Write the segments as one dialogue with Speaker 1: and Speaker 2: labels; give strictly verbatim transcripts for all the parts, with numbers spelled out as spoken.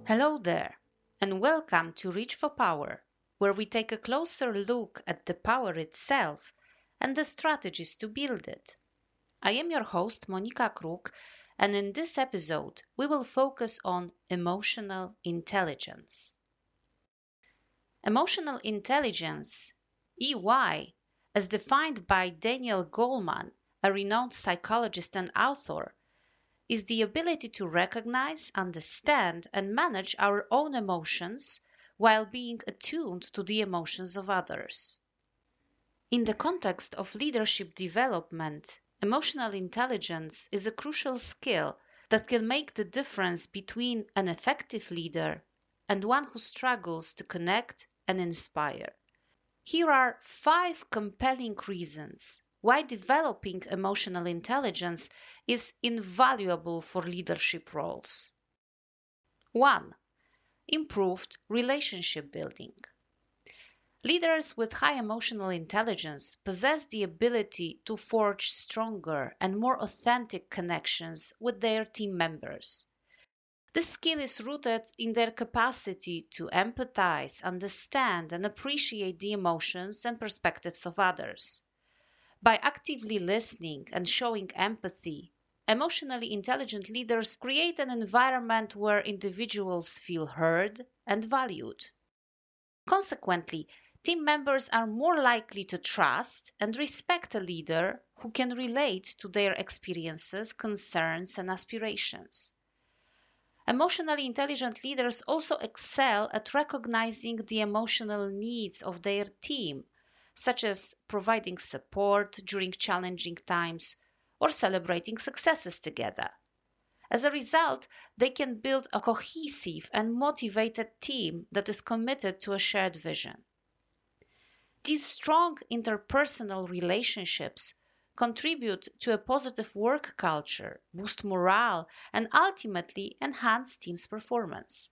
Speaker 1: Hello there, and welcome to Reach for Power, where we take a closer look at the power itself and the strategies to build it. I am your host, Monika Kruk, and in this episode, we will focus on emotional intelligence. Emotional intelligence, E Y, as defined by Daniel Goleman, a renowned psychologist and author, is the ability to recognize, understand, and manage our own emotions while being attuned to the emotions of others. In the context of leadership development, emotional intelligence is a crucial skill that can make the difference between an effective leader and one who struggles to connect and inspire. Here are five compelling reasons why developing emotional intelligence is invaluable for leadership roles. one. Improved relationship building. Leaders with high emotional intelligence possess the ability to forge stronger and more authentic connections with their team members. This skill is rooted in their capacity to empathize, understand, and appreciate the emotions and perspectives of others. By actively listening and showing empathy, emotionally intelligent leaders create an environment where individuals feel heard and valued. Consequently, team members are more likely to trust and respect a leader who can relate to their experiences, concerns, and aspirations. Emotionally intelligent leaders also excel at recognizing the emotional needs of their team, such as providing support during challenging times or celebrating successes together. As a result, they can build a cohesive and motivated team that is committed to a shared vision. These strong interpersonal relationships contribute to a positive work culture, boost morale, and ultimately enhance team's performance.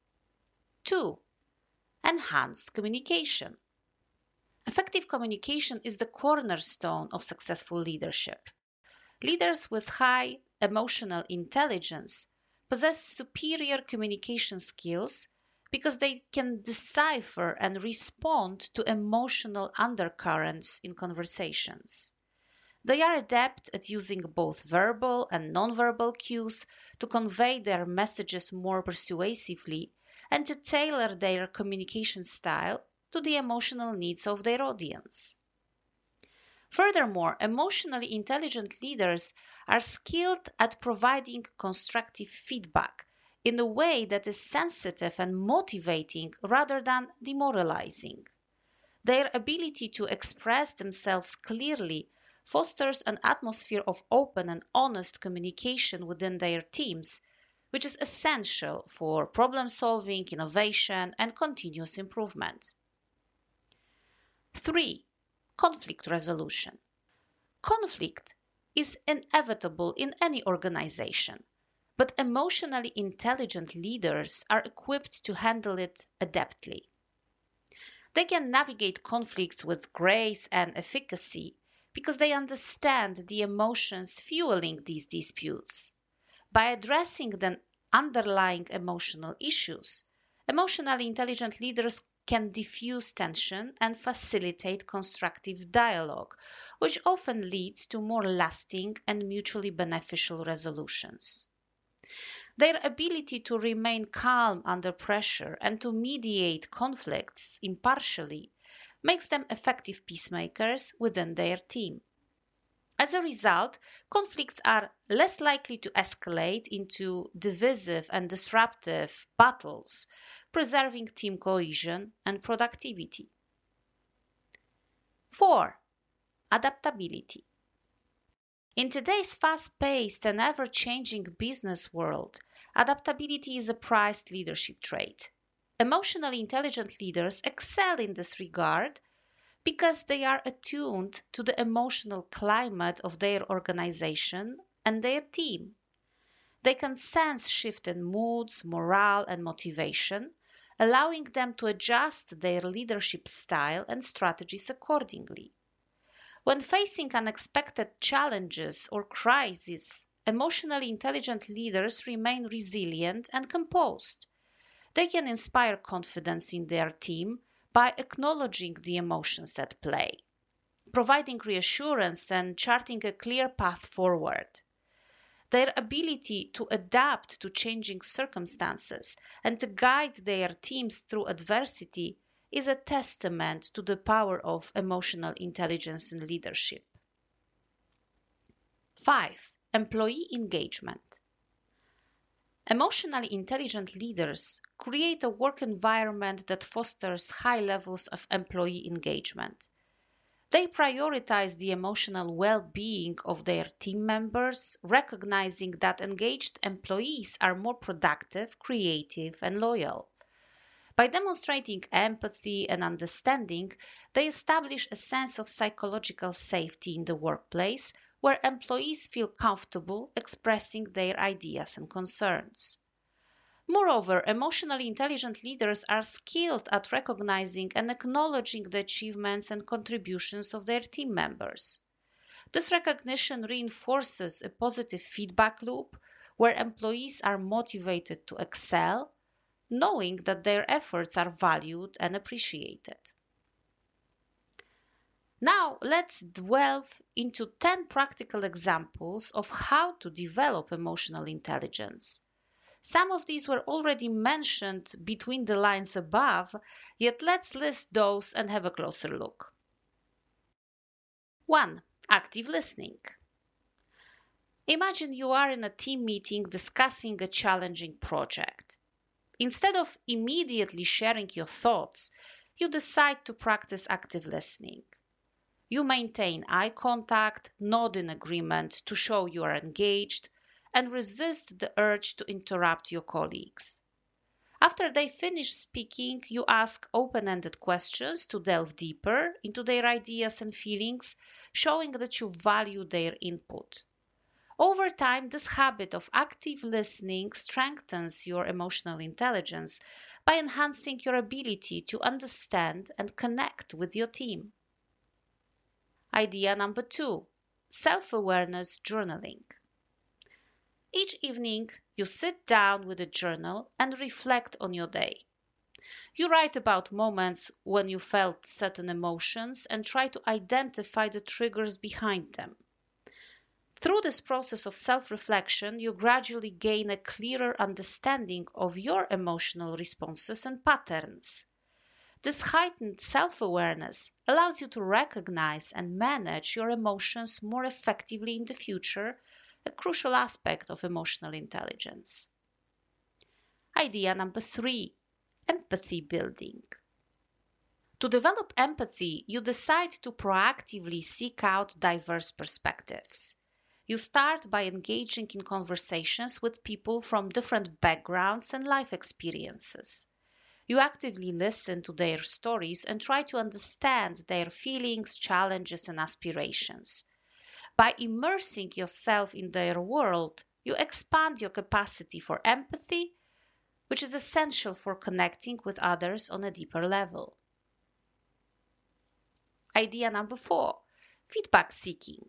Speaker 1: two. Enhanced communication. Effective communication is the cornerstone of successful leadership. Leaders with high emotional intelligence possess superior communication skills because they can decipher and respond to emotional undercurrents in conversations. They are adept at using both verbal and nonverbal cues to convey their messages more persuasively and to tailor their communication style to the emotional needs of their audience. Furthermore, emotionally intelligent leaders are skilled at providing constructive feedback in a way that is sensitive and motivating rather than demoralizing. Their ability to express themselves clearly fosters an atmosphere of open and honest communication within their teams, which is essential for problem solving, innovation, and continuous improvement. three. Conflict resolution. Conflict is inevitable in any organization, but emotionally intelligent leaders are equipped to handle it adeptly. They can navigate conflicts with grace and efficacy because they understand the emotions fueling these disputes. By addressing the underlying emotional issues, emotionally intelligent leaders can diffuse tension and facilitate constructive dialogue, which often leads to more lasting and mutually beneficial resolutions. Their ability to remain calm under pressure and to mediate conflicts impartially makes them effective peacemakers within their team. As a result, conflicts are less likely to escalate into divisive and disruptive battles, preserving team cohesion and productivity. four. Adaptability. In today's fast-paced and ever-changing business world, adaptability is a prized leadership trait. Emotionally intelligent leaders excel in this regard because they are attuned to the emotional climate of their organization and their team. They can sense shifts in moods, morale, and motivation, allowing them to adjust their leadership style and strategies accordingly. When facing unexpected challenges or crises, emotionally intelligent leaders remain resilient and composed. They can inspire confidence in their team by acknowledging the emotions at play, providing reassurance and charting a clear path forward. Their ability to adapt to changing circumstances and to guide their teams through adversity is a testament to the power of emotional intelligence in leadership. Five, employee engagement. Emotionally intelligent leaders create a work environment that fosters high levels of employee engagement. They prioritize the emotional well-being of their team members, recognizing that engaged employees are more productive, creative, and loyal. By demonstrating empathy and understanding, they establish a sense of psychological safety in the workplace where employees feel comfortable expressing their ideas and concerns. Moreover, emotionally intelligent leaders are skilled at recognizing and acknowledging the achievements and contributions of their team members. This recognition reinforces a positive feedback loop where employees are motivated to excel, knowing that their efforts are valued and appreciated. Now, let's delve into ten practical examples of how to develop emotional intelligence. Some of these were already mentioned between the lines above, yet let's list those and have a closer look. one. Active listening. Imagine you are in a team meeting discussing a challenging project. Instead of immediately sharing your thoughts, you decide to practice active listening. You maintain eye contact, nod in agreement to show you are engaged, and resist the urge to interrupt your colleagues. After they finish speaking, you ask open-ended questions to delve deeper into their ideas and feelings, showing that you value their input. Over time, this habit of active listening strengthens your emotional intelligence by enhancing your ability to understand and connect with your team. Idea number two, self-awareness journaling. Each evening, you sit down with a journal and reflect on your day. You write about moments when you felt certain emotions and try to identify the triggers behind them. Through this process of self-reflection, you gradually gain a clearer understanding of your emotional responses and patterns. This heightened self-awareness allows you to recognize and manage your emotions more effectively in the future, a crucial aspect of emotional intelligence. Idea number three, empathy building. To develop empathy, you decide to proactively seek out diverse perspectives. You start by engaging in conversations with people from different backgrounds and life experiences. You actively listen to their stories and try to understand their feelings, challenges, and aspirations. By immersing yourself in their world, you expand your capacity for empathy, which is essential for connecting with others on a deeper level. Idea number four, feedback seeking.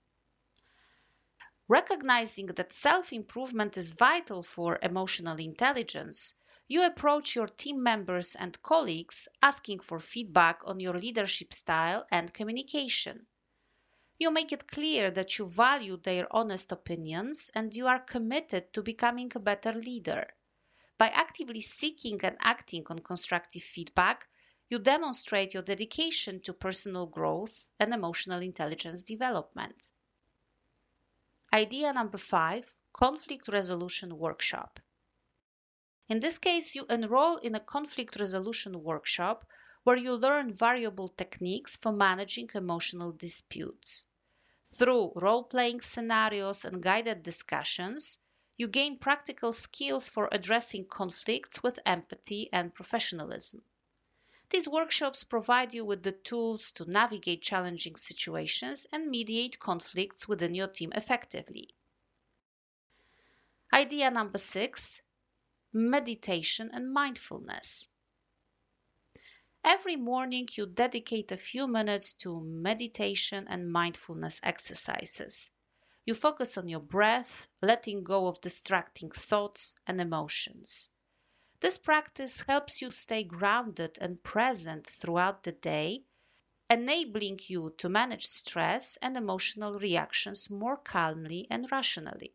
Speaker 1: Recognizing that self-improvement is vital for emotional intelligence, you approach your team members and colleagues asking for feedback on your leadership style and communication. You make it clear that you value their honest opinions and you are committed to becoming a better leader. By actively seeking and acting on constructive feedback, you demonstrate your dedication to personal growth and emotional intelligence development. Idea number five, conflict resolution workshop. In this case, you enroll in a conflict resolution workshop where you learn valuable techniques for managing emotional disputes. Through role-playing scenarios and guided discussions, you gain practical skills for addressing conflicts with empathy and professionalism. These workshops provide you with the tools to navigate challenging situations and mediate conflicts within your team effectively. Idea number six, meditation and mindfulness. Every morning you dedicate a few minutes to meditation and mindfulness exercises. You focus on your breath, letting go of distracting thoughts and emotions. This practice helps you stay grounded and present throughout the day, enabling you to manage stress and emotional reactions more calmly and rationally.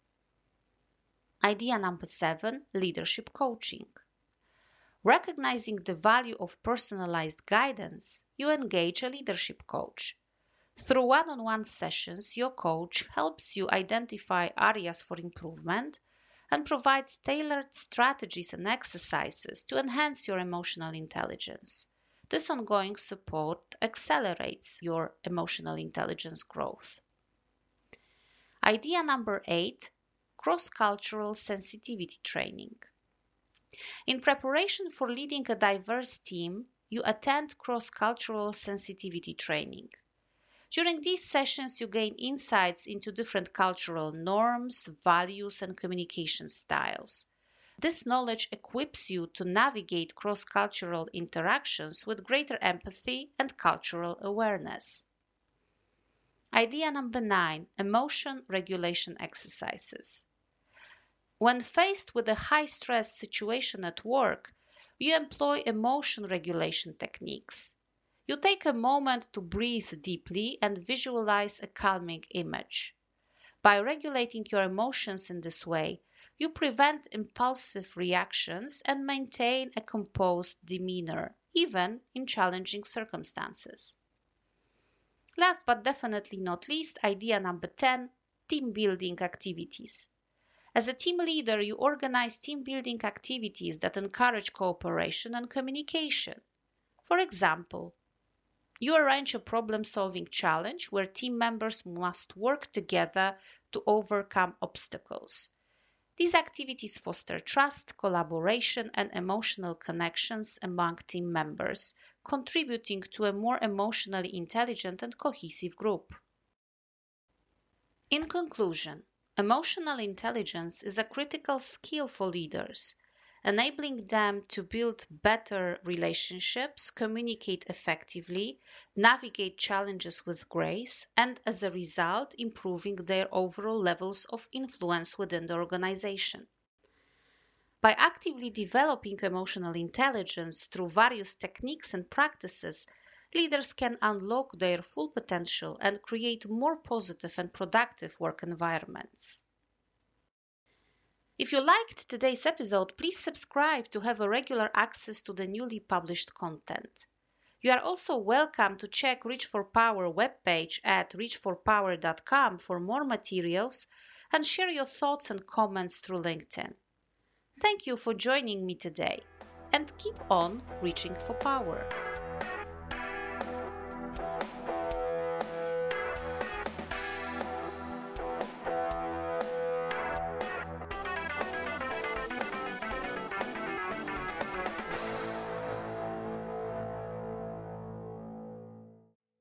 Speaker 1: Idea number seven, leadership coaching. Recognizing the value of personalized guidance, you engage a leadership coach. Through one-on-one sessions, your coach helps you identify areas for improvement and provides tailored strategies and exercises to enhance your emotional intelligence. This ongoing support accelerates your emotional intelligence growth. Idea number eight, cross-cultural sensitivity training. In preparation for leading a diverse team, you attend cross-cultural sensitivity training. During these sessions, you gain insights into different cultural norms, values, and communication styles. This knowledge equips you to navigate cross-cultural interactions with greater empathy and cultural awareness. Idea number nine, emotion regulation exercises. When faced with a high-stress situation at work, you employ emotion regulation techniques. You take a moment to breathe deeply and visualize a calming image. By regulating your emotions in this way, you prevent impulsive reactions and maintain a composed demeanor, even in challenging circumstances. Last but definitely not least, idea number ten, team building activities. As a team leader, you organize team building activities that encourage cooperation and communication. For example, you arrange a problem-solving challenge where team members must work together to overcome obstacles. These activities foster trust, collaboration, and emotional connections among team members, contributing to a more emotionally intelligent and cohesive group. In conclusion, emotional intelligence is a critical skill for leaders, enabling them to build better relationships, communicate effectively, navigate challenges with grace, and as a result, improving their overall levels of influence within the organization. By actively developing emotional intelligence through various techniques and practices, leaders can unlock their full potential and create more positive and productive work environments. If you liked today's episode, please subscribe to have a regular access to the newly published content. You are also welcome to check Reach for Power webpage at reach for power dot com for more materials and share your thoughts and comments through LinkedIn. Thank you for joining me today, and keep on reaching for power.